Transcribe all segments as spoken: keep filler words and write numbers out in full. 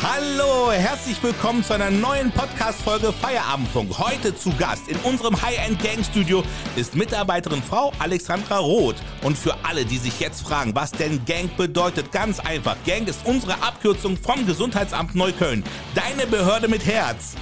Hallo, herzlich willkommen zu einer neuen Podcast-Folge Feierabendfunk. Heute zu Gast in unserem High-End-Gang-Studio ist Mitarbeiterin Frau Alexandra Roth. Und für alle, die sich jetzt fragen, was denn Gang bedeutet, ganz einfach. Gang ist unsere Abkürzung vom Gesundheitsamt Neukölln. Deine Behörde mit Herz.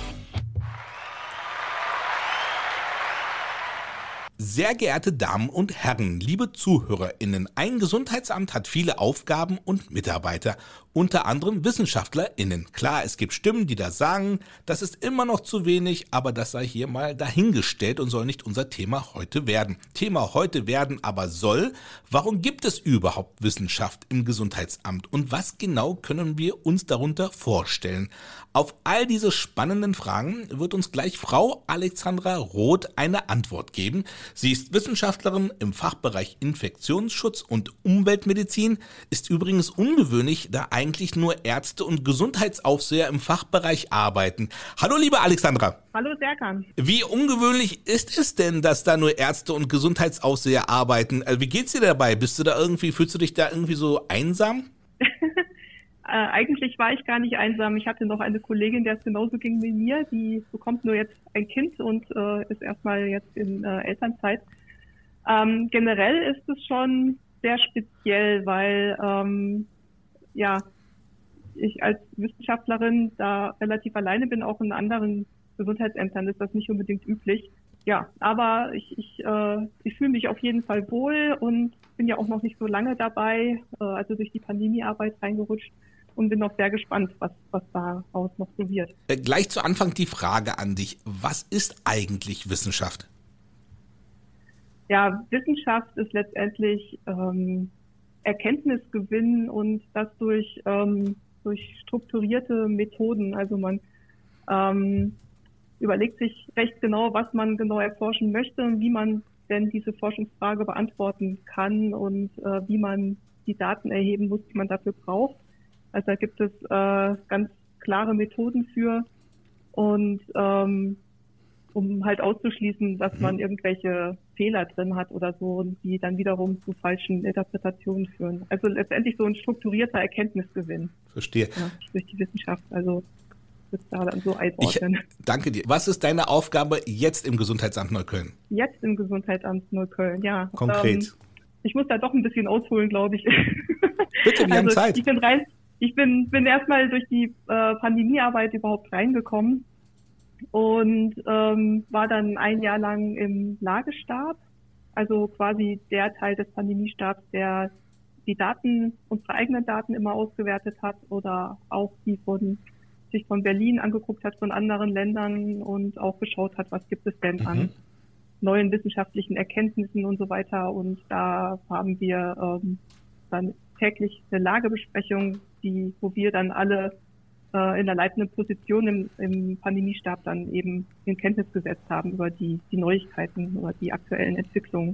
Sehr geehrte Damen und Herren, liebe ZuhörerInnen, ein Gesundheitsamt hat viele Aufgaben und Mitarbeiter, unter anderem WissenschaftlerInnen. Klar, es gibt Stimmen, die da sagen, das ist immer noch zu wenig, aber das sei hier mal dahingestellt und soll nicht unser Thema heute werden. Thema heute werden aber soll, warum gibt es überhaupt Wissenschaft im Gesundheitsamt und was genau können wir uns darunter vorstellen? Auf all diese spannenden Fragen wird uns gleich Frau Alexandra Roth eine Antwort geben. Sie ist Wissenschaftlerin im Fachbereich Infektionsschutz und Umweltmedizin, ist übrigens ungewöhnlich, da eigentlich nur Ärzte und Gesundheitsaufseher im Fachbereich arbeiten. Hallo liebe Alexandra. Hallo Serkan. Wie ungewöhnlich ist es denn, dass da nur Ärzte und Gesundheitsaufseher arbeiten? Also wie geht's dir dabei? Bist du da irgendwie, fühlst du dich da irgendwie so einsam? Äh, eigentlich war ich gar nicht einsam. Ich hatte noch eine Kollegin, der es genauso ging wie mir. Die bekommt nur jetzt ein Kind und äh, ist erstmal jetzt in äh, Elternzeit. Ähm, generell ist es schon sehr speziell, weil ähm, ja ich als Wissenschaftlerin da relativ alleine bin. Auch in anderen Gesundheitsämtern ist das nicht unbedingt üblich. Ja, aber ich, ich, äh, ich fühle mich auf jeden Fall wohl und bin ja auch noch nicht so lange dabei, äh, also durch die Pandemiearbeit reingerutscht. Und bin auch sehr gespannt, was, was daraus noch so wird. Äh, gleich zu Anfang die Frage an dich. Was ist eigentlich Wissenschaft? Ja, Wissenschaft ist letztendlich ähm, Erkenntnisgewinn und das durch, ähm, durch strukturierte Methoden. Also man ähm, überlegt sich recht genau, was man genau erforschen möchte und wie man denn diese Forschungsfrage beantworten kann und äh, wie man die Daten erheben muss, die man dafür braucht. Also da gibt es äh, ganz klare Methoden für und ähm, um halt auszuschließen, dass man irgendwelche Fehler drin hat oder so, die dann wiederum zu falschen Interpretationen führen. Also letztendlich so ein strukturierter Erkenntnisgewinn. Verstehe. Ja, durch die Wissenschaft. Also das da dann so einordnen. Ich danke dir. Was ist deine Aufgabe jetzt im Gesundheitsamt Neukölln? Jetzt im Gesundheitsamt Neukölln, ja. Konkret. Ähm, ich muss da doch ein bisschen ausholen, glaube ich. Bitte, wir also haben Zeit. Ich bin rein. Ich bin, bin erstmal durch die äh, Pandemiearbeit überhaupt reingekommen und ähm, war dann ein Jahr lang im Lagestab, also quasi der Teil des Pandemiestabs, der die Daten, unsere eigenen Daten immer ausgewertet hat oder auch die von sich von Berlin angeguckt hat, von anderen Ländern und auch geschaut hat, was gibt es denn mhm. an neuen wissenschaftlichen Erkenntnissen und so weiter. Und da haben wir ähm, dann täglich eine Lagebesprechung, die, wo wir dann alle äh, in der leitenden Position im, im Pandemiestab dann eben in Kenntnis gesetzt haben über die, die Neuigkeiten oder die aktuellen Entwicklungen.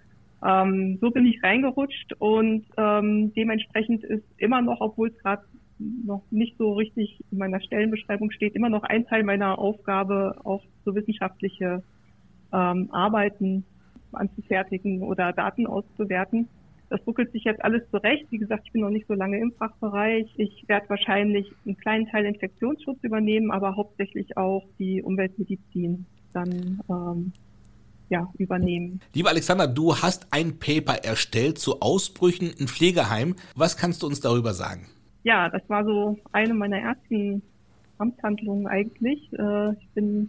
Ähm, so bin ich reingerutscht und ähm, dementsprechend ist immer noch, obwohl es gerade noch nicht so richtig in meiner Stellenbeschreibung steht, immer noch ein Teil meiner Aufgabe, auch so wissenschaftliche ähm, Arbeiten anzufertigen oder Daten auszuwerten. Das ruckelt sich jetzt alles zurecht. Wie gesagt, ich bin noch nicht so lange im Fachbereich. Ich werde wahrscheinlich einen kleinen Teil Infektionsschutz übernehmen, aber hauptsächlich auch die Umweltmedizin dann ähm, ja, übernehmen. Liebe Alexandra, du hast ein Paper erstellt zu Ausbrüchen in Pflegeheimen. Was kannst du uns darüber sagen? Ja, das war so eine meiner ersten Amtshandlungen eigentlich. Ich bin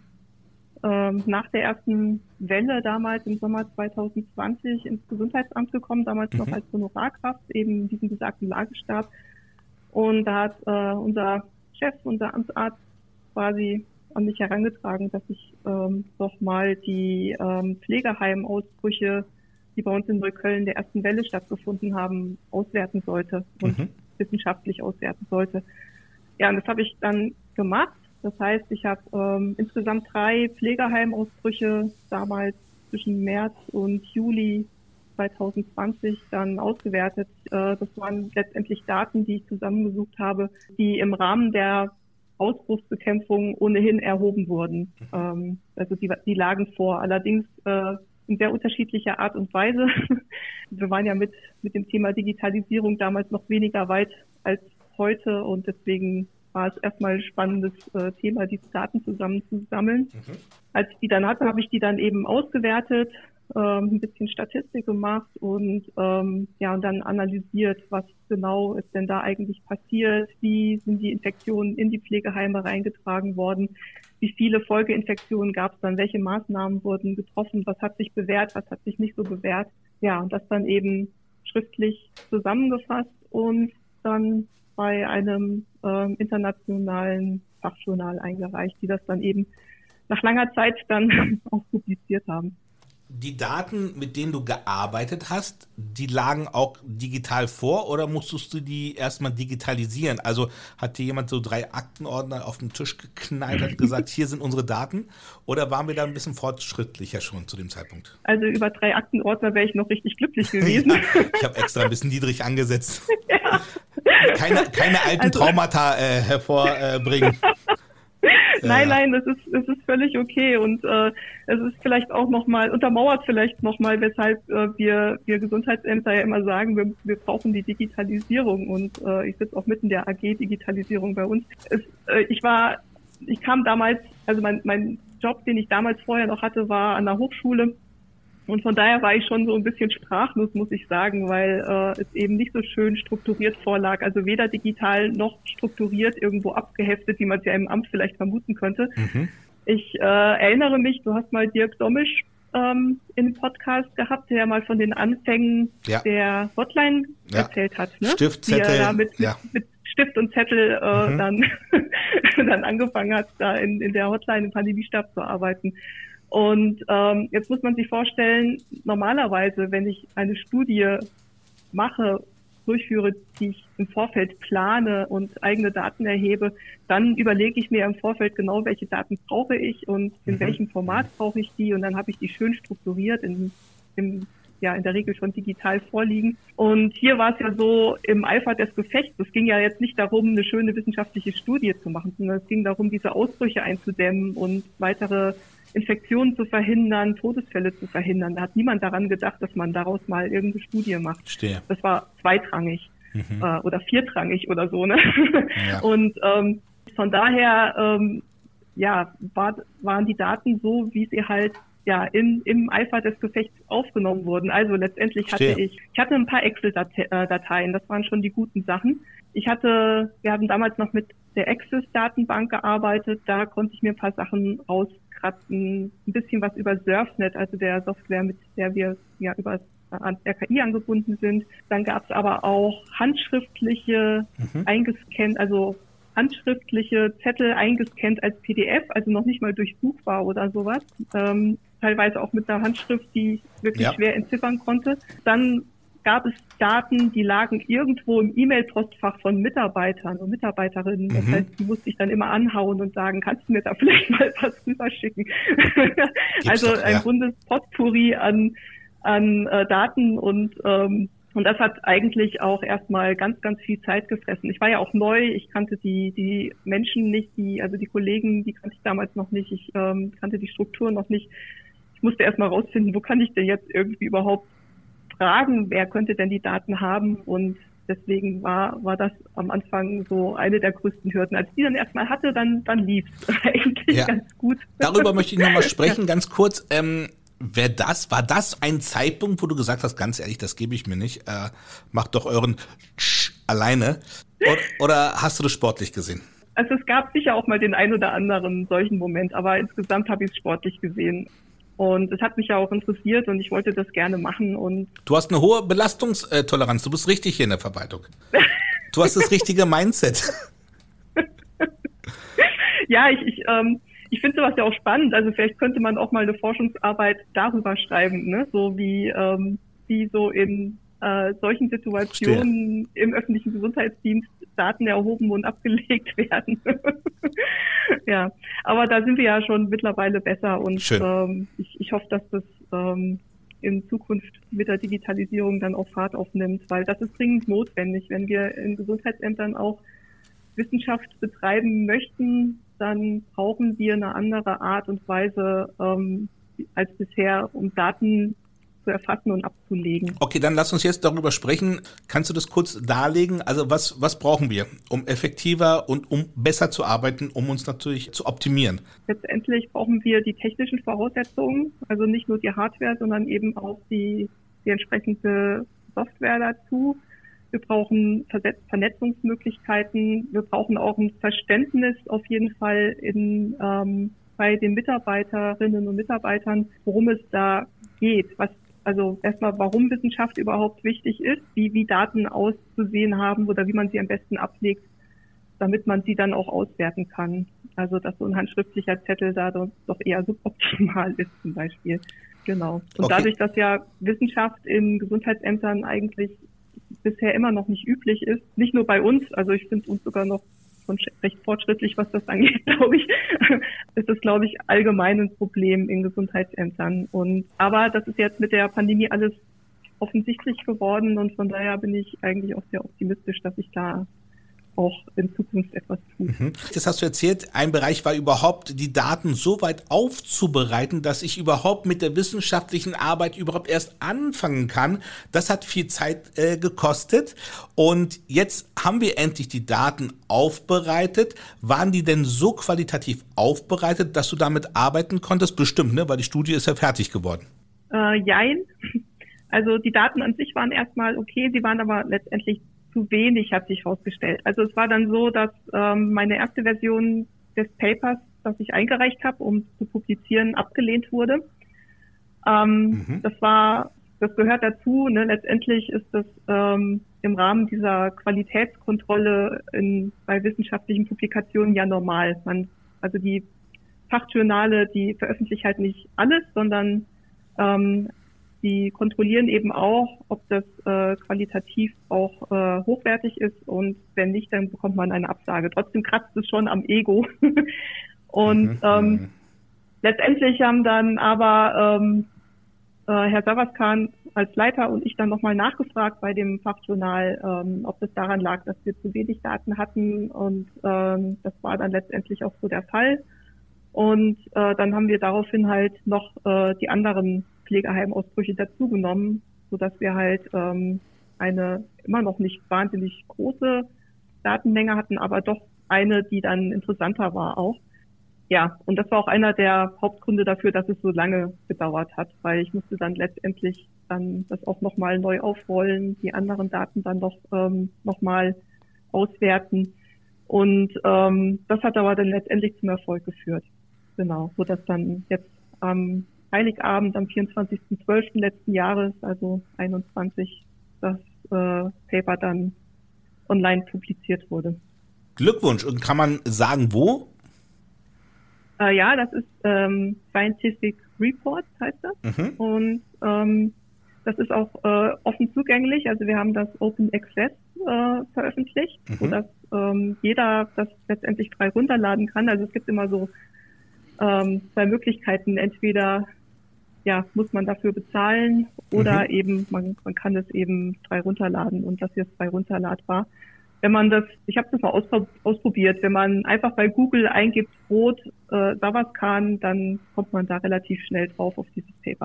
nach der ersten Welle damals im Sommer zwanzig zwanzig ins Gesundheitsamt gekommen, damals mhm. noch als Honorarkraft, eben diesen besagten Lagestab. Und da hat äh, unser Chef, unser Amtsarzt quasi an mich herangetragen, dass ich ähm, doch mal die ähm, Pflegeheimausbrüche, die bei uns in Neukölln der ersten Welle stattgefunden haben, auswerten sollte und mhm. wissenschaftlich auswerten sollte. Ja, und das habe ich dann gemacht. Das heißt, ich habe ähm, insgesamt drei Pflegeheimausbrüche damals zwischen März und Juli zwanzig zwanzig dann ausgewertet. Äh, das waren letztendlich Daten, die ich zusammengesucht habe, die im Rahmen der Ausbruchsbekämpfung ohnehin erhoben wurden. Ähm, also die, die lagen vor. Allerdings äh, in sehr unterschiedlicher Art und Weise. Wir waren ja mit mit dem Thema Digitalisierung damals noch weniger weit als heute und deswegen war es erstmal ein spannendes äh, Thema, diese Daten zusammenzusammeln. Mhm. Als ich die dann hatte, habe ich die dann eben ausgewertet, ähm, ein bisschen Statistik gemacht und ähm, ja und dann analysiert, was genau ist denn da eigentlich passiert, wie sind die Infektionen in die Pflegeheime reingetragen worden, wie viele Folgeinfektionen gab es dann, welche Maßnahmen wurden getroffen, was hat sich bewährt, was hat sich nicht so bewährt. Ja, und das dann eben schriftlich zusammengefasst und dann bei einem äh, internationalen Fachjournal eingereicht, die das dann eben nach langer Zeit dann auch publiziert haben. Die Daten, mit denen du gearbeitet hast, die lagen auch digital vor oder musstest du die erstmal digitalisieren? Also hat dir jemand so drei Aktenordner auf den Tisch geknallt und gesagt, hier sind unsere Daten? Oder waren wir da ein bisschen fortschrittlicher schon zu dem Zeitpunkt? Also über drei Aktenordner wäre ich noch richtig glücklich gewesen. Ja, ich habe extra ein bisschen niedrig angesetzt. Ja. Keine, keine alten also, Traumata äh, hervorbringen. Nein, nein, das ist, das ist völlig okay und äh, es ist vielleicht auch nochmal, untermauert vielleicht nochmal, weshalb äh, wir, wir Gesundheitsämter ja immer sagen, wir, wir brauchen die Digitalisierung und äh, ich sitze auch mitten in der A G Digitalisierung bei uns. Es, äh, ich war, ich kam damals, also mein, mein Job, den ich damals vorher noch hatte, war an der Hochschule. Und von daher war ich schon so ein bisschen sprachlos, muss ich sagen, weil äh, es eben nicht so schön strukturiert vorlag. Also weder digital noch strukturiert irgendwo abgeheftet, wie man es ja im Amt vielleicht vermuten könnte. Mhm. Ich äh, erinnere mich, du hast mal Dirk Dommisch ähm, im Podcast gehabt, der mal von den Anfängen ja. der Hotline ja. erzählt hat. Ne? Stift, Zettel. Wie er da mit, ja. mit, mit Stift und Zettel äh, mhm. dann, dann angefangen hat, da in, in der Hotline im Pandemiestab zu arbeiten. Und ähm, jetzt muss man sich vorstellen, normalerweise, wenn ich eine Studie mache, durchführe, die ich im Vorfeld plane und eigene Daten erhebe, dann überlege ich mir im Vorfeld genau, welche Daten brauche ich und in mhm. welchem Format brauche ich die und dann habe ich die schön strukturiert, in, im, ja in der Regel schon digital vorliegen. Und hier war es ja so im Eifer des Gefechts, es ging ja jetzt nicht darum, eine schöne wissenschaftliche Studie zu machen, sondern es ging darum, diese Ausbrüche einzudämmen und weitere Infektionen zu verhindern, Todesfälle zu verhindern. Da hat niemand daran gedacht, dass man daraus mal irgendeine Studie macht. Stehe. Das war zweitrangig mhm. äh, oder viertrangig oder so. Ne? Ja. Und ähm, von daher ähm, ja, war, waren die Daten so, wie sie halt ja in, im Eifer des Gefechts aufgenommen wurden. Also letztendlich Stehe. hatte ich, ich hatte ein paar Excel-Dateien, das waren schon die guten Sachen. Ich hatte, wir haben damals noch mit der Access-Datenbank gearbeitet, da konnte ich mir ein paar Sachen raus ein bisschen was über Surfnet, also der Software, mit der wir ja über R K I angebunden sind. Dann gab es aber auch handschriftliche, mhm. eingescannt, also handschriftliche Zettel eingescannt als P D F, also noch nicht mal durchsuchbar oder sowas. Ähm, teilweise auch mit einer Handschrift, die ich wirklich ja. schwer entziffern konnte. Dann gab es Daten, die lagen irgendwo im E-Mail-Postfach von Mitarbeitern und Mitarbeiterinnen. Das mhm. heißt, die musste ich dann immer anhauen und sagen, kannst du mir da vielleicht mal was rüberschicken? Also doch, ein ja. buntes Potpourri an, an äh, Daten und ähm, und das hat eigentlich auch erstmal ganz, ganz viel Zeit gefressen. Ich war ja auch neu, ich kannte die die Menschen nicht, die also die Kollegen, die kannte ich damals noch nicht, ich ähm, kannte die Struktur noch nicht. Ich musste erstmal rausfinden, wo kann ich denn jetzt irgendwie überhaupt fragen, wer könnte denn die Daten haben und deswegen war war das am Anfang so eine der größten Hürden. Als ich die dann erstmal hatte, dann dann lief es eigentlich ja. ganz gut. Darüber möchte ich nochmal sprechen, ja. ganz kurz. Ähm, wer das, war das ein Zeitpunkt, wo du gesagt hast, ganz ehrlich, das gebe ich mir nicht, äh, macht doch euren Tsch alleine oder, oder hast du das sportlich gesehen? Also es gab sicher auch mal den ein oder anderen solchen Moment, aber insgesamt habe ich es sportlich gesehen. Und es hat mich ja auch interessiert und ich wollte das gerne machen. Und du hast eine hohe Belastungstoleranz. Du bist richtig hier in der Verwaltung. Du hast das richtige Mindset. Ja, ich, ich, ähm, ich finde sowas ja auch spannend. Also vielleicht könnte man auch mal eine Forschungsarbeit darüber schreiben, ne? So wie, ähm, wie so in äh, solchen Situationen Verstehe. Im öffentlichen Gesundheitsdienst Daten erhoben und abgelegt werden. Ja, aber da sind wir ja schon mittlerweile besser und ähm, ich, ich hoffe, dass das ähm, in Zukunft mit der Digitalisierung dann auch Fahrt aufnimmt, weil das ist dringend notwendig. Wenn wir in Gesundheitsämtern auch Wissenschaft betreiben möchten, dann brauchen wir eine andere Art und Weise ähm, als bisher, um Daten zu erfassen und abzulegen. Okay, dann lass uns jetzt darüber sprechen. Kannst du das kurz darlegen? Also was, was brauchen wir, um effektiver und um besser zu arbeiten, um uns natürlich zu optimieren? Letztendlich brauchen wir die technischen Voraussetzungen, also nicht nur die Hardware, sondern eben auch die, die entsprechende Software dazu. Wir brauchen Vernetzungsmöglichkeiten. Wir brauchen auch ein Verständnis auf jeden Fall in, ähm, bei den Mitarbeiterinnen und Mitarbeitern, worum es da geht. Was, also erstmal, warum Wissenschaft überhaupt wichtig ist, wie, wie Daten auszusehen haben oder wie man sie am besten ablegt, damit man sie dann auch auswerten kann. Also, dass so ein handschriftlicher Zettel da doch eher suboptimal ist zum Beispiel. Genau. Und okay. Dadurch, dass ja Wissenschaft in Gesundheitsämtern eigentlich bisher immer noch nicht üblich ist, nicht nur bei uns, also ich finde uns sogar noch schon recht fortschrittlich, was das angeht, glaube ich, ist das, glaube ich, allgemein ein Problem in Gesundheitsämtern. Und aber das ist jetzt mit der Pandemie alles offensichtlich geworden und von daher bin ich eigentlich auch sehr optimistisch, dass ich da auch in Zukunft etwas tun. Mhm. Das hast du erzählt, ein Bereich war überhaupt, die Daten so weit aufzubereiten, dass ich überhaupt mit der wissenschaftlichen Arbeit überhaupt erst anfangen kann. Das hat viel Zeit äh, gekostet und jetzt haben wir endlich die Daten aufbereitet. Waren die denn so qualitativ aufbereitet, dass du damit arbeiten konntest? Bestimmt, ne? Weil die Studie ist ja fertig geworden. Äh, jein. Also die Daten an sich waren erstmal okay, sie waren aber letztendlich zu wenig, hat sich herausgestellt. Also es war dann so, dass ähm, meine erste Version des Papers, das ich eingereicht habe, um zu publizieren, abgelehnt wurde. Ähm, mhm. Das war, das gehört dazu. Ne? Letztendlich ist das ähm, im Rahmen dieser Qualitätskontrolle in, bei wissenschaftlichen Publikationen ja normal. Man, also die Fachjournale, die veröffentlichen halt nicht alles, sondern ähm, die kontrollieren eben auch, ob das äh, qualitativ auch äh, hochwertig ist und wenn nicht, dann bekommt man eine Absage. Trotzdem kratzt es schon am Ego. und mhm. ähm, letztendlich haben dann aber ähm, äh, Herr Savaskan als Leiter und ich dann nochmal nachgefragt bei dem Fachjournal, ähm, ob das daran lag, dass wir zu wenig Daten hatten und ähm, das war dann letztendlich auch so der Fall. Und äh, dann haben wir daraufhin halt noch äh, die anderen Pflegeheimausbrüche dazugenommen, sodass wir halt ähm, eine immer noch nicht wahnsinnig große Datenmenge hatten, aber doch eine, die dann interessanter war auch. Ja, und das war auch einer der Hauptgründe dafür, dass es so lange gedauert hat, weil ich musste dann letztendlich dann das auch nochmal neu aufrollen, die anderen Daten dann noch ähm, nochmal auswerten. Und ähm, das hat aber dann letztendlich zum Erfolg geführt. Genau, sodass dann jetzt am Heiligabend am vierundzwanzigsten zwölften letzten Jahres, also einundzwanzig, das äh, Paper dann online publiziert wurde. Glückwunsch. Und kann man sagen, wo? Äh, ja, das ist ähm, Scientific Report, heißt das. Mhm. Und ähm, das ist auch äh, offen zugänglich. Also wir haben das Open Access äh, veröffentlicht, mhm. sodass ähm, jeder das letztendlich frei runterladen kann. Also es gibt immer so ähm, zwei Möglichkeiten. Entweder ja, muss man dafür bezahlen oder mhm. eben man, man kann es eben frei runterladen und das hier ist frei runterladbar. Wenn man das, ich habe das mal auspro- ausprobiert, wenn man einfach bei Google eingibt Rot äh, Savaskan, dann kommt man da relativ schnell drauf auf dieses Paper.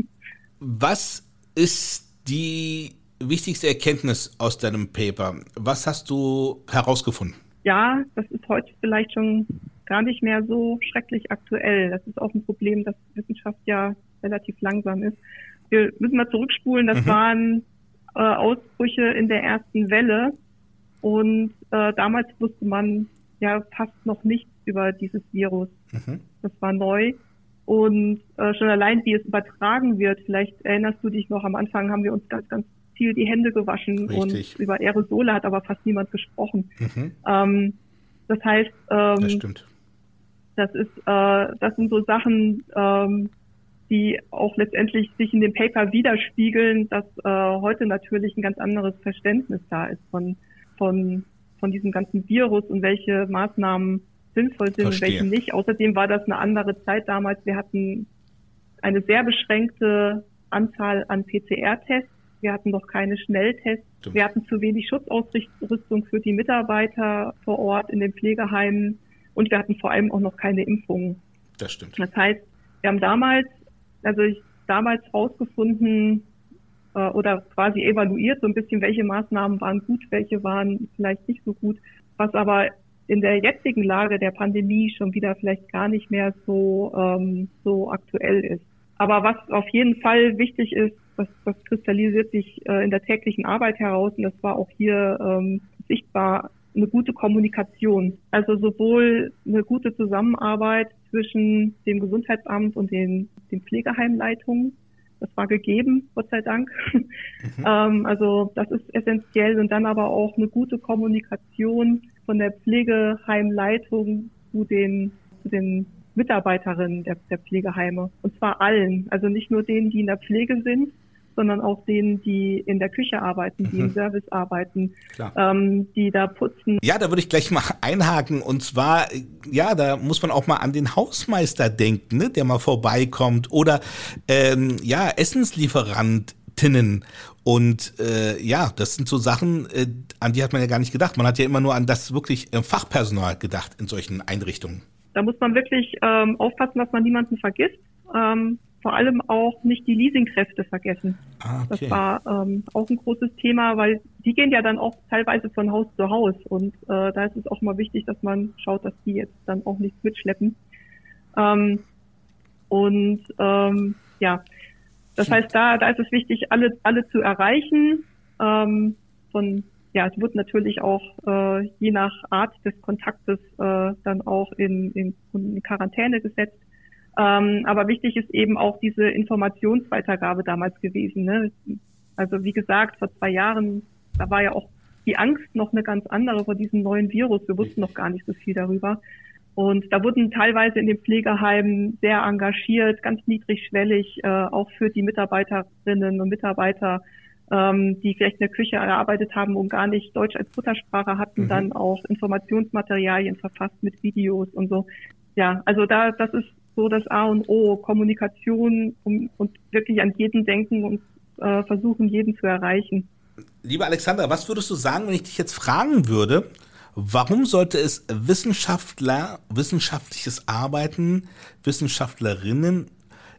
Was ist die wichtigste Erkenntnis aus deinem Paper? Was hast du herausgefunden? Ja, das ist heute vielleicht schon gar nicht mehr so schrecklich aktuell. Das ist auch ein Problem, dass Wissenschaft ja relativ langsam ist. Wir müssen mal zurückspulen, das mhm. waren äh, Ausbrüche in der ersten Welle und äh, damals wusste man ja fast noch nichts über dieses Virus. Mhm. Das war neu und äh, schon allein, wie es übertragen wird, vielleicht erinnerst du dich noch, am Anfang haben wir uns ganz, ganz viel die Hände gewaschen. Richtig. Und über Aerosole hat aber fast niemand gesprochen. Mhm. Ähm, das heißt, ähm, das stimmt. Das ist, äh, das sind so Sachen, ähm, die auch letztendlich sich in dem Paper widerspiegeln, dass äh, heute natürlich ein ganz anderes Verständnis da ist von von von diesem ganzen Virus und welche Maßnahmen sinnvoll sind Verstehe. Und welche nicht. Außerdem war das eine andere Zeit damals. Wir hatten eine sehr beschränkte Anzahl an P C R-Tests. Wir hatten noch keine Schnelltests. Stimmt. Wir hatten zu wenig Schutzausrüstung für die Mitarbeiter vor Ort in den Pflegeheimen. Und wir hatten vor allem auch noch keine Impfungen. Das stimmt. Das heißt, wir haben damals, also ich damals rausgefunden äh, oder quasi evaluiert, so ein bisschen, welche Maßnahmen waren gut, welche waren vielleicht nicht so gut, was aber in der jetzigen Lage der Pandemie schon wieder vielleicht gar nicht mehr so, ähm, so aktuell ist. Aber was auf jeden Fall wichtig ist, das, das kristallisiert sich äh, in der täglichen Arbeit heraus, und das war auch hier ähm, sichtbar, eine gute Kommunikation. Also sowohl eine gute Zusammenarbeit zwischen dem Gesundheitsamt und den, den Pflegeheimleitungen. Das war gegeben, Gott sei Dank. Mhm. ähm, also das ist essentiell. Und dann aber auch eine gute Kommunikation von der Pflegeheimleitung zu den, zu den Mitarbeiterinnen der, der Pflegeheime. Und zwar allen. Also nicht nur denen, die in der Pflege sind, sondern auch denen, die in der Küche arbeiten, die mhm. im Service arbeiten, ähm, die da putzen. Ja, da würde ich gleich mal einhaken. Und zwar, ja, da muss man auch mal an den Hausmeister denken, ne, der mal vorbeikommt. Oder ähm, ja, Essenslieferantinnen. Und äh, ja, das sind so Sachen, äh, an die hat man ja gar nicht gedacht. Man hat ja immer nur an das wirklich äh, Fachpersonal gedacht in solchen Einrichtungen. Da muss man wirklich ähm, aufpassen, dass man niemanden vergisst. Ähm, vor allem auch nicht die Leasingkräfte vergessen. Ah, okay. Das war ähm, auch ein großes Thema, weil die gehen ja dann auch teilweise von Haus zu Haus. Und äh, da ist es auch mal wichtig, dass man schaut, dass die jetzt dann auch nichts mitschleppen. Ähm, und ähm, ja, das heißt, da da ist es wichtig, alle alle zu erreichen. Ähm, von ja, es wird natürlich auch äh, je nach Art des Kontaktes äh, dann auch in, in, in Quarantäne gesetzt. Ähm, aber wichtig ist eben auch diese Informationsweitergabe damals gewesen. Ne? Also wie gesagt, vor zwei Jahren, da war ja auch die Angst noch eine ganz andere vor diesem neuen Virus. Wir wussten noch gar nicht so viel darüber. Und da wurden teilweise in den Pflegeheimen sehr engagiert, ganz niedrigschwellig, äh, auch für die Mitarbeiterinnen und Mitarbeiter, ähm, die vielleicht in der Küche gearbeitet haben und gar nicht Deutsch als Muttersprache hatten, mhm. dann auch Informationsmaterialien verfasst mit Videos und so. Ja, also da, das ist so das A und O, Kommunikation und, und wirklich an jeden denken und äh, versuchen, jeden zu erreichen. Liebe Alexandra, was würdest du sagen, wenn ich dich jetzt fragen würde, warum sollte es Wissenschaftler, wissenschaftliches Arbeiten, Wissenschaftlerinnen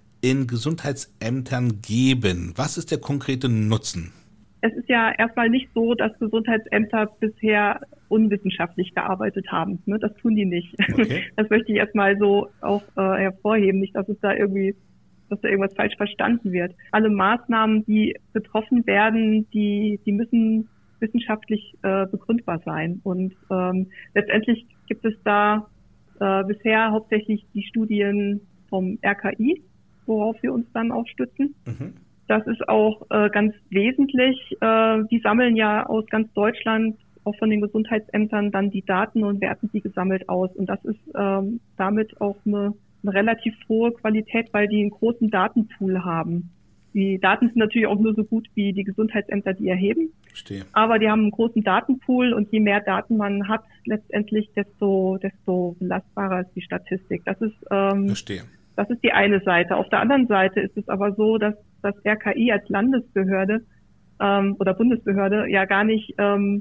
in Gesundheitsämtern geben? Was ist der konkrete Nutzen? Es ist ja erstmal nicht so, dass Gesundheitsämter bisher unwissenschaftlich gearbeitet haben. Ne? Das tun die nicht. Okay. Das möchte ich erstmal so auch äh, hervorheben. Nicht, dass es da irgendwie, dass da irgendwas falsch verstanden wird. Alle Maßnahmen, die getroffen werden, die, die müssen wissenschaftlich äh, begründbar sein. Und ähm, letztendlich gibt es da äh, bisher hauptsächlich die Studien vom R K I, worauf wir uns dann auch stützen. Mhm. Das ist auch äh, ganz wesentlich. Äh, die sammeln ja aus ganz Deutschland, auch von den Gesundheitsämtern, dann die Daten und werten die gesammelt aus. Und das ist ähm, damit auch eine, eine relativ hohe Qualität, weil die einen großen Datenpool haben. Die Daten sind natürlich auch nur so gut wie die Gesundheitsämter, die erheben. Verstehe. Aber die haben einen großen Datenpool und je mehr Daten man hat, letztendlich, desto, desto belastbarer ist die Statistik. Das ist, ähm, Verstehe. Das ist die eine Seite. Auf der anderen Seite ist es aber so, dass das R K I als Landesbehörde ähm, oder Bundesbehörde ja gar nicht ähm,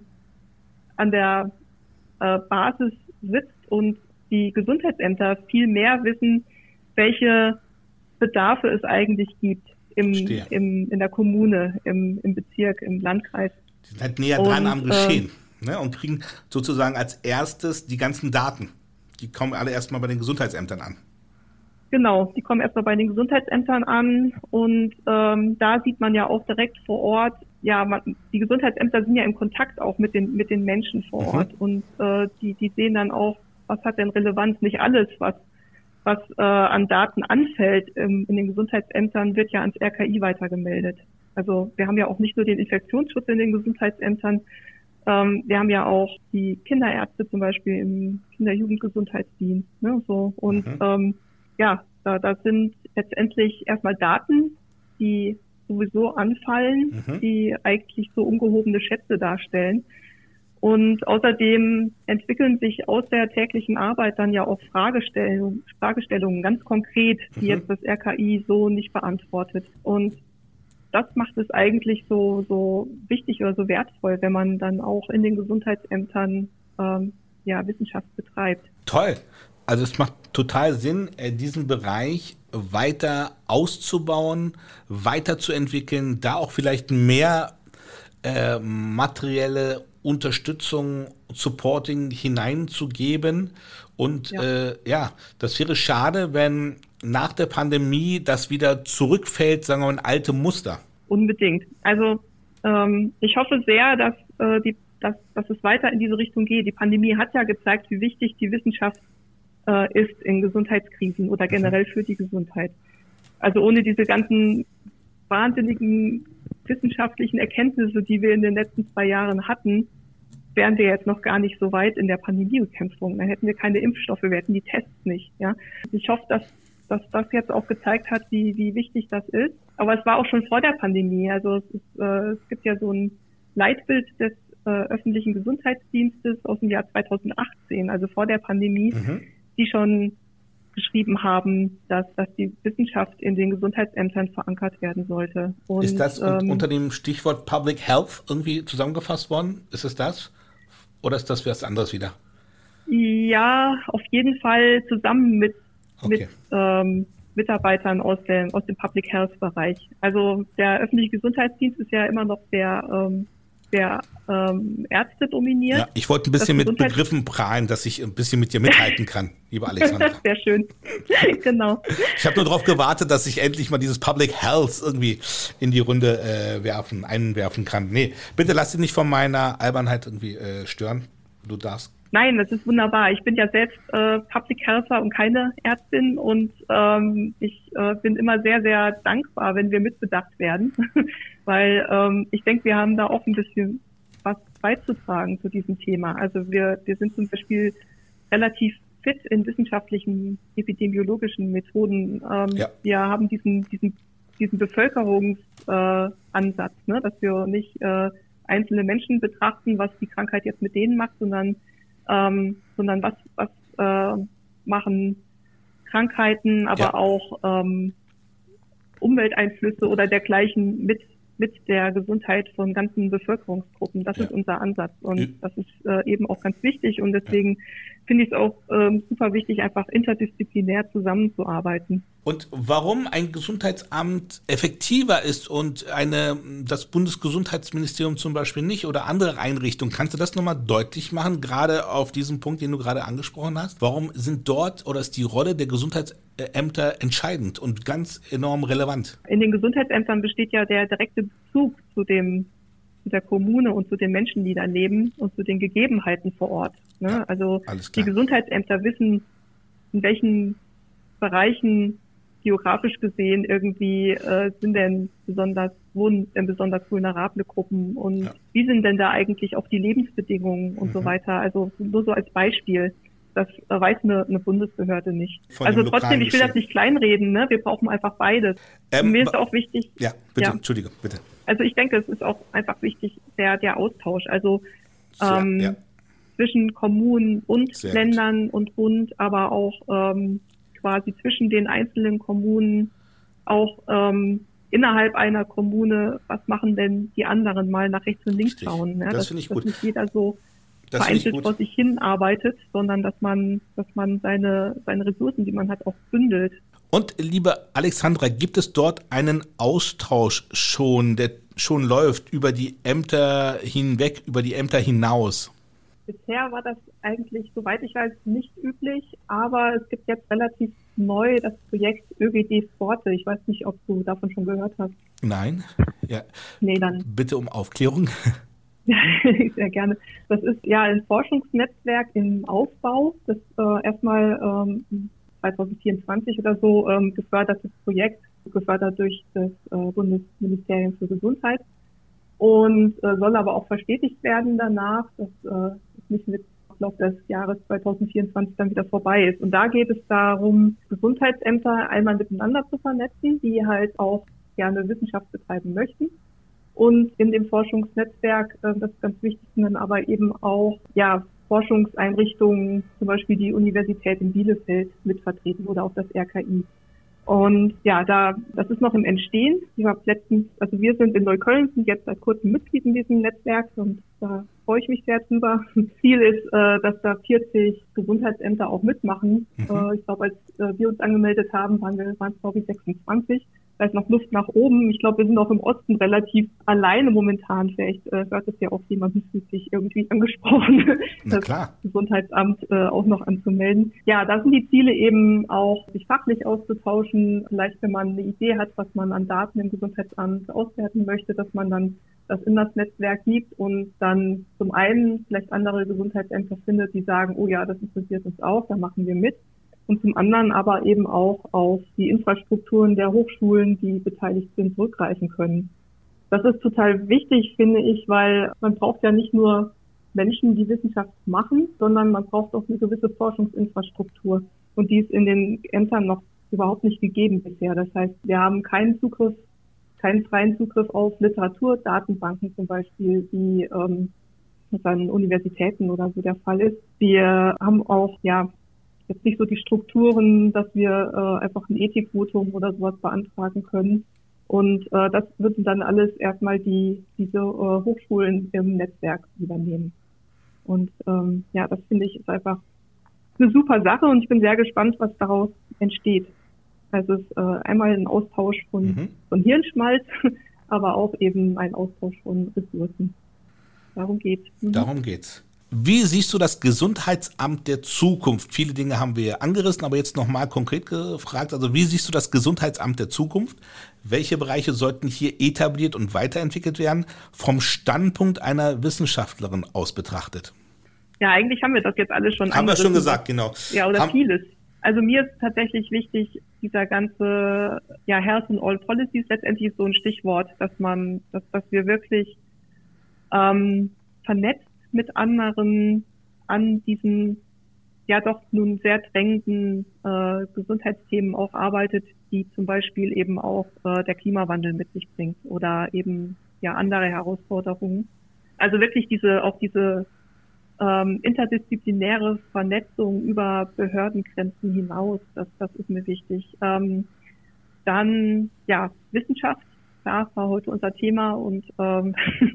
an der äh, Basis sitzt und die Gesundheitsämter viel mehr wissen, welche Bedarfe es eigentlich gibt im, im in der Kommune, im, im Bezirk, im Landkreis. Die sind halt näher dran und, am Geschehen äh, ne, und kriegen sozusagen als erstes die ganzen Daten. Die kommen alle erstmal bei den Gesundheitsämtern an. Genau, die kommen erstmal bei den Gesundheitsämtern an und ähm, da sieht man ja auch direkt vor Ort, ja, man, die Gesundheitsämter sind ja im Kontakt auch mit den mit den Menschen vor mhm. Ort und äh, die die sehen dann auch, was hat denn Relevanz. Nicht alles, was was äh, an Daten anfällt ähm, in den Gesundheitsämtern, wird ja ans R K I weitergemeldet. Also wir haben ja auch nicht nur den Infektionsschutz in den Gesundheitsämtern, ähm, wir haben ja auch die Kinderärzte zum Beispiel im Kinder-Jugendgesundheitsdienst, ne, so und mhm. ähm, ja, da, da sind letztendlich erstmal Daten, die sowieso anfallen, mhm. die eigentlich so ungehobene Schätze darstellen. Und außerdem entwickeln sich aus der täglichen Arbeit dann ja auch Fragestellungen, Fragestellungen ganz konkret, die mhm. jetzt das R K I so nicht beantwortet. Und das macht es eigentlich so, so wichtig oder so wertvoll, wenn man dann auch in den Gesundheitsämtern ähm, ja, Wissenschaft betreibt. Toll. Also es macht total Sinn, diesen Bereich weiter auszubauen, weiterzuentwickeln, da auch vielleicht mehr äh, materielle Unterstützung, Supporting hineinzugeben. Und ja. Äh, ja, das wäre schade, wenn nach der Pandemie das wieder zurückfällt, sagen wir mal, in alte Muster. Unbedingt. Also ähm, ich hoffe sehr, dass, äh, die, dass, dass es weiter in diese Richtung geht. Die Pandemie hat ja gezeigt, wie wichtig die Wissenschaft äh, ist in Gesundheitskrisen oder generell für die Gesundheit. Also ohne diese ganzen wahnsinnigen wissenschaftlichen Erkenntnisse, die wir in den letzten zwei Jahren hatten, wären wir jetzt noch gar nicht so weit in der Pandemiebekämpfung. Dann hätten wir keine Impfstoffe, wir hätten die Tests nicht. Ja, ich hoffe, dass, dass das jetzt auch gezeigt hat, wie, wie wichtig das ist. Aber es war auch schon vor der Pandemie. Also es, ist, äh, es gibt ja so ein Leitbild des äh, öffentlichen Gesundheitsdienstes aus dem Jahr zweitausendachtzehn, also vor der Pandemie, mhm. die schon geschrieben haben, dass, dass die Wissenschaft in den Gesundheitsämtern verankert werden sollte. Und, ist das ähm, unter dem Stichwort Public Health irgendwie zusammengefasst worden? Ist es das? Oder ist das was anderes wieder? Ja, auf jeden Fall zusammen mit, okay. mit ähm, Mitarbeitern aus dem, aus dem Public Health Bereich. Also der öffentliche Gesundheitsdienst ist ja immer noch der, ähm, der ähm, Ärzte dominiert. Ja, ich wollte ein bisschen mit Begriffen prahlen, dass ich ein bisschen mit dir mithalten kann, liebe Alexandra. Sehr schön. Genau. Ich habe nur darauf gewartet, dass ich endlich mal dieses Public Health irgendwie in die Runde äh, werfen, einwerfen kann. Nee, bitte lass dich nicht von meiner Albernheit irgendwie äh, stören. Du darfst. Nein, das ist wunderbar. Ich bin ja selbst äh, Public Healther und keine Ärztin und ähm, ich äh, bin immer sehr, sehr dankbar, wenn wir mitbedacht werden, weil ähm, ich denke, wir haben da auch ein bisschen was beizutragen zu diesem Thema. Also wir, wir sind zum Beispiel relativ fit in wissenschaftlichen, epidemiologischen Methoden. Ähm, ja. Wir haben diesen, diesen, diesen Bevölkerungsansatz, äh, Ansatz, ne, dass wir nicht äh, einzelne Menschen betrachten, was die Krankheit jetzt mit denen macht, sondern Ähm, sondern was, was äh, machen Krankheiten, aber ja. auch ähm, Umwelteinflüsse oder dergleichen mit mit der Gesundheit von ganzen Bevölkerungsgruppen. Das ja. ist unser Ansatz und ja. das ist äh, eben auch ganz wichtig und deswegen ja. finde ich es auch ähm, super wichtig, einfach interdisziplinär zusammenzuarbeiten. Und warum ein Gesundheitsamt effektiver ist und eine, das Bundesgesundheitsministerium zum Beispiel nicht oder andere Einrichtungen, kannst du das nochmal deutlich machen, gerade auf diesen Punkt, den du gerade angesprochen hast? Warum sind dort oder ist die Rolle der Gesundheitsämter entscheidend und ganz enorm relevant? In den Gesundheitsämtern besteht ja der direkte Bezug zu dem, zu der Kommune und zu den Menschen, die da leben und zu den Gegebenheiten vor Ort. Ne? Ja, also die Gesundheitsämter wissen, in welchen Bereichen geografisch gesehen irgendwie äh, sind denn besonders wohnen denn besonders vulnerable Gruppen und ja. wie sind denn da eigentlich auch die Lebensbedingungen und mhm. so weiter. Also nur so als Beispiel. Das weiß eine, eine Bundesbehörde nicht. Von also trotzdem, ich will das nicht kleinreden, ne? Wir brauchen einfach beides. Ähm, mir ist auch wichtig. Ja, bitte, ja. Entschuldige, bitte. Also ich denke, es ist auch einfach wichtig, der, der Austausch. Also ähm, ja, ja. zwischen Kommunen und Sehr Ländern gut. und Bund, aber auch ähm, quasi zwischen den einzelnen Kommunen, auch ähm, innerhalb einer Kommune, was machen denn die anderen, mal nach rechts und links Richtig. schauen. Ne? Das finde ich gut. Dass nicht jeder so Das vereinzelt vor sich hin arbeitet, sondern dass man, dass man seine, seine Ressourcen, die man hat, auch bündelt. Und liebe Alexandra, gibt es dort einen Austausch schon, der schon läuft über die Ämter hinweg, über die Ämter hinaus? Bisher war das eigentlich, soweit ich weiß, nicht üblich, aber es gibt jetzt relativ neu das Projekt ÖGD Forte. Ich weiß nicht, ob du davon schon gehört hast. Nein. Ja. Nee, dann. Bitte um Aufklärung. Sehr gerne. Das ist ja ein Forschungsnetzwerk im Aufbau, das äh, erstmal ähm, zwanzig vierundzwanzig oder so ähm, gefördertes Projekt, gefördert durch das äh, Bundesministerium für Gesundheit und äh, soll aber auch verstetigt werden danach, dass äh, es nicht mit Ablauf des Jahres zwanzig vierundzwanzig dann wieder vorbei ist. Und da geht es darum, Gesundheitsämter einmal miteinander zu vernetzen, die halt auch gerne Wissenschaft betreiben möchten. Und in dem Forschungsnetzwerk, das ist ganz wichtig, sind dann aber eben auch ja, Forschungseinrichtungen, zum Beispiel die Universität in Bielefeld mit vertreten oder auch das R K I. Und ja, da, das ist noch im Entstehen. Ich habe letztens, also wir sind in Neukölln, sind jetzt seit kurzem Mitglied in diesem Netzwerk und da freue ich mich sehr drüber. Ziel ist, äh, dass da vierzig Gesundheitsämter auch mitmachen. Mhm. Äh, ich glaube, als äh, wir uns angemeldet haben, waren wir, waren es glaube ich sechsundzwanzig. Da ist noch Luft nach oben. Ich glaube, wir sind auch im Osten relativ alleine momentan. Vielleicht äh, hört es ja auch jemand sich irgendwie angesprochen, Na klar. Das Gesundheitsamt äh, auch noch anzumelden. Ja, da sind die Ziele eben auch, sich fachlich auszutauschen. Vielleicht, wenn man eine Idee hat, was man an Daten im Gesundheitsamt auswerten möchte, dass man dann das in das Netzwerk gibt und dann zum einen vielleicht andere Gesundheitsämter findet, die sagen, oh ja, das interessiert uns auch, da machen wir mit. Und zum anderen aber eben auch auf die Infrastrukturen der Hochschulen, die beteiligt sind, zurückgreifen können. Das ist total wichtig, finde ich, weil man braucht ja nicht nur Menschen, die Wissenschaft machen, sondern man braucht auch eine gewisse Forschungsinfrastruktur. Und die ist in den Ämtern noch überhaupt nicht gegeben bisher. Das heißt, wir haben keinen Zugriff, keinen freien Zugriff auf Literaturdatenbanken zum Beispiel, wie ähm, an Universitäten oder so der Fall ist. Wir haben auch, ja, jetzt nicht so die Strukturen, dass wir äh, einfach ein Ethikvotum oder sowas beantragen können. Und äh, das würden dann alles erstmal die diese äh, Hochschulen im Netzwerk übernehmen. Und ähm, ja, das finde ich ist einfach eine super Sache und ich bin sehr gespannt, was daraus entsteht. Also es ist äh, einmal ein Austausch von, mhm. von Hirnschmalz, aber auch eben ein Austausch von Ressourcen. Darum geht's. Mhm. Darum geht's. Wie siehst du das Gesundheitsamt der Zukunft? Viele Dinge haben wir angerissen, aber jetzt nochmal konkret gefragt. Also wie siehst du das Gesundheitsamt der Zukunft? Welche Bereiche sollten hier etabliert und weiterentwickelt werden, vom Standpunkt einer Wissenschaftlerin aus betrachtet? Ja, eigentlich haben wir das jetzt alles schon Haben wir schon gesagt, genau. Ja, oder haben vieles. Also mir ist tatsächlich wichtig, dieser ganze ja, Health and All Policies, letztendlich ist so ein Stichwort, dass man, dass, dass wir wirklich ähm, vernetzt mit anderen an diesen ja doch nun sehr drängenden äh, Gesundheitsthemen auch arbeitet, die zum Beispiel eben auch äh, der Klimawandel mit sich bringt oder eben ja andere Herausforderungen. Also wirklich diese auch diese ähm, interdisziplinäre Vernetzung über Behördengrenzen hinaus, das, das ist mir wichtig. Ähm, dann ja Wissenschaft, klar, war heute unser Thema und ähm,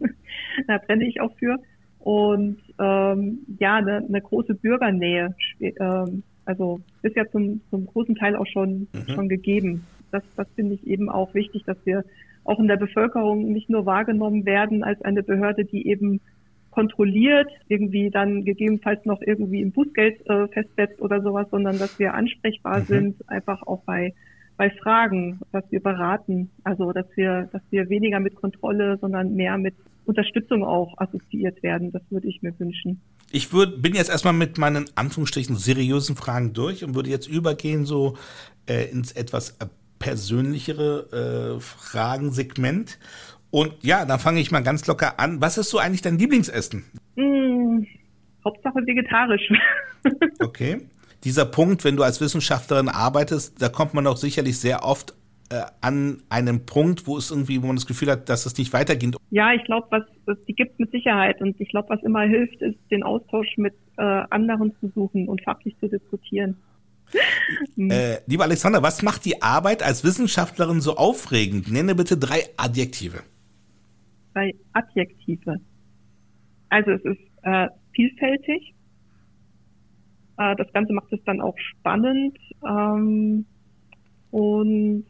da brenne ich auch für. Und ähm, ja, eine, eine große Bürgernähe, ähm, also ist ja zum, zum großen Teil auch schon mhm. schon gegeben. Das, das finde ich eben auch wichtig, dass wir auch in der Bevölkerung nicht nur wahrgenommen werden als eine Behörde, die eben kontrolliert, irgendwie dann gegebenenfalls noch irgendwie im Bußgeld äh, festsetzt oder sowas, sondern dass wir ansprechbar mhm. sind, einfach auch bei bei Fragen, dass wir beraten, also dass wir, dass wir weniger mit Kontrolle, sondern mehr mit Unterstützung auch assoziiert werden. Das würde ich mir wünschen. Ich würd, bin jetzt erstmal mit meinen Anführungsstrichen seriösen Fragen durch und würde jetzt übergehen so äh, ins etwas persönlichere äh, Fragensegment. Und ja, da fange ich mal ganz locker an. Was ist so eigentlich dein Lieblingsessen? Mmh, Hauptsache vegetarisch. Okay. Dieser Punkt, wenn du als Wissenschaftlerin arbeitest, da kommt man doch sicherlich sehr oft äh, an einen Punkt, wo es irgendwie, wo man das Gefühl hat, dass es nicht weitergeht. Ja, ich glaube, was, was die gibt es mit Sicherheit und ich glaube, was immer hilft, ist den Austausch mit äh, anderen zu suchen und fachlich zu diskutieren. äh, liebe Alexandra, was macht die Arbeit als Wissenschaftlerin so aufregend? Nenne bitte drei Adjektive. Drei Adjektive. Also es ist äh, vielfältig. Das Ganze macht es dann auch spannend ähm, und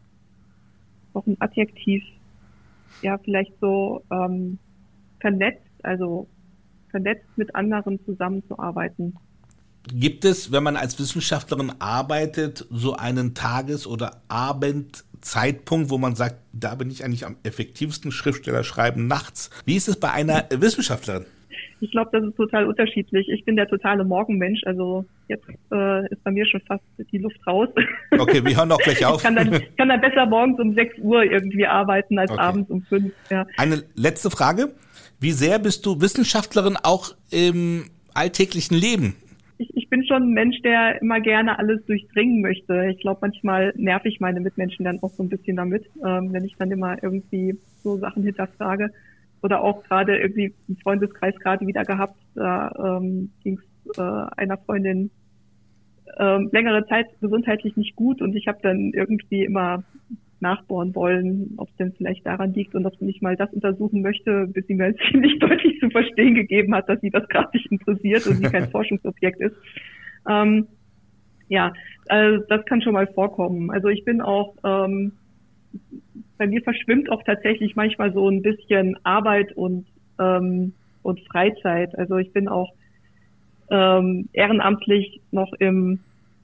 auch ein Adjektiv, ja vielleicht so ähm, vernetzt, also vernetzt mit anderen zusammenzuarbeiten. Gibt es, wenn man als Wissenschaftlerin arbeitet, so einen Tages- oder Abendzeitpunkt, wo man sagt, da bin ich eigentlich am effektivsten, Schriftsteller schreiben nachts? Wie ist es bei einer Wissenschaftlerin? Ich glaube, das ist total unterschiedlich. Ich bin der totale Morgenmensch, also jetzt äh, ist bei mir schon fast die Luft raus. Okay, wir hören auch gleich auf. Ich kann dann, kann dann besser morgens um sechs Uhr irgendwie arbeiten als okay. abends um fünf. Ja. Eine letzte Frage. Wie sehr bist du Wissenschaftlerin auch im alltäglichen Leben? Ich, ich bin schon ein Mensch, der immer gerne alles durchdringen möchte. Ich glaube, manchmal nerv ich meine Mitmenschen dann auch so ein bisschen damit, ähm, wenn ich dann immer irgendwie so Sachen hinterfrage. Oder auch gerade irgendwie im Freundeskreis gerade wieder gehabt, da ähm, ging es äh, einer Freundin ähm, längere Zeit gesundheitlich nicht gut und ich habe dann irgendwie immer nachbohren wollen, ob es denn vielleicht daran liegt und ob sie nicht mal das untersuchen möchte, bis sie mir ziemlich deutlich zu verstehen gegeben hat, dass sie das gerade nicht interessiert und sie kein Forschungsobjekt ist. Ähm, ja, also das kann schon mal vorkommen. Also ich bin auch, ähm, bei mir verschwimmt auch tatsächlich manchmal so ein bisschen Arbeit und ähm, und Freizeit. Also ich bin auch ähm, ehrenamtlich noch im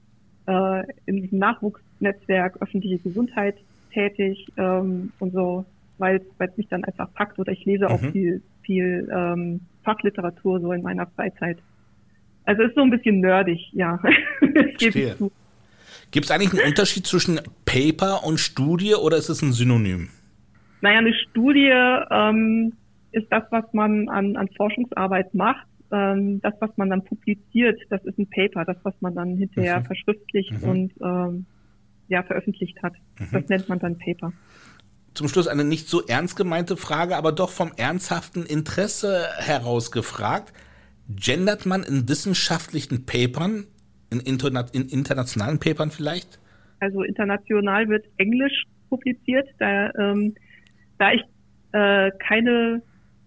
äh, in diesem Nachwuchsnetzwerk öffentliche Gesundheit tätig ähm, und so, weil es mich dann einfach packt oder ich lese mhm. auch viel viel ähm, Fachliteratur so in meiner Freizeit. Also ist so ein bisschen nerdig, ja. Verstehe. Gibt es eigentlich einen Unterschied zwischen Paper und Studie oder ist es ein Synonym? Naja, eine Studie ähm, ist das, was man an, an Forschungsarbeit macht. Ähm, das, was man dann publiziert, das ist ein Paper, das, was man dann hinterher mhm. verschriftlicht mhm. und ähm, ja, veröffentlicht hat. Mhm. Das nennt man dann Paper. Zum Schluss eine nicht so ernst gemeinte Frage, aber doch vom ernsthaften Interesse heraus gefragt. Gendert man in wissenschaftlichen Papern, in, interna- in internationalen Papern vielleicht? Also international wird Englisch publiziert, da, ähm, da ich äh, keine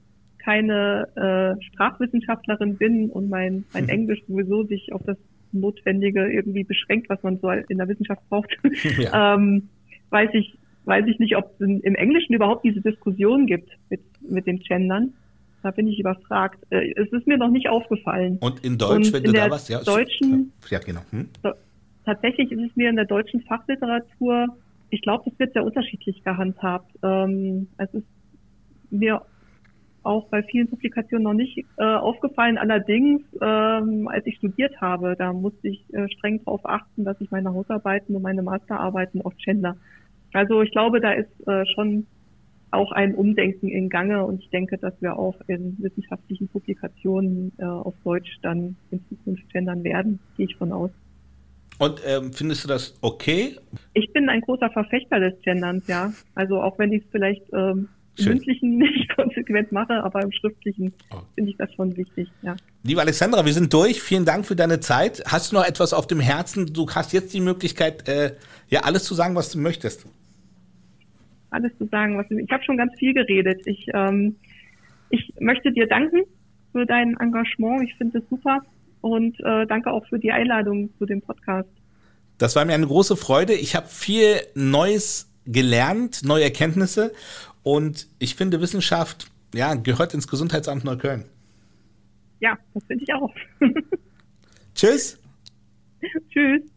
keine äh, Sprachwissenschaftlerin bin und mein, mein Englisch sowieso sich auf das Notwendige irgendwie beschränkt, was man so in der Wissenschaft braucht, ja. ähm, weiß ich weiß ich nicht, ob es in, im Englischen überhaupt diese Diskussion gibt mit, mit dem Gendern. Da bin ich überfragt. Äh, es ist mir noch nicht aufgefallen. Und in Deutsch, und wenn in du der da was? Ja, deutschen, ja genau. Hm? so, tatsächlich ist es mir in der deutschen Fachliteratur, ich glaube, das wird sehr unterschiedlich gehandhabt. Ähm, es ist mir auch bei vielen Publikationen noch nicht äh, aufgefallen. Allerdings, ähm, als ich studiert habe, da musste ich äh, streng darauf achten, dass ich meine Hausarbeiten und meine Masterarbeiten auch gender. Also ich glaube, da ist äh, schon auch ein Umdenken in Gange und ich denke, dass wir auch in wissenschaftlichen Publikationen äh, auf Deutsch dann in Zukunft gendern werden, gehe ich von aus. Und ähm, findest du das okay? Ich bin ein großer Verfechter des Genderns, ja. Also auch wenn ich es vielleicht ähm, im mündlichen nicht konsequent mache, aber im schriftlichen oh. finde ich das schon wichtig, ja. Liebe Alexandra, wir sind durch. Vielen Dank für deine Zeit. Hast du noch etwas auf dem Herzen? Du hast jetzt die Möglichkeit, äh, ja alles zu sagen, was du möchtest. Alles zu sagen, was du, ich habe schon ganz viel geredet. Ich, ähm, ich möchte dir danken für dein Engagement. Ich finde es super und äh, danke auch für die Einladung zu dem Podcast. Das war mir eine große Freude. Ich habe viel Neues gelernt, neue Erkenntnisse. Und ich finde, Wissenschaft, ja, gehört ins Gesundheitsamt Neukölln. Ja, das finde ich auch. Tschüss. Tschüss.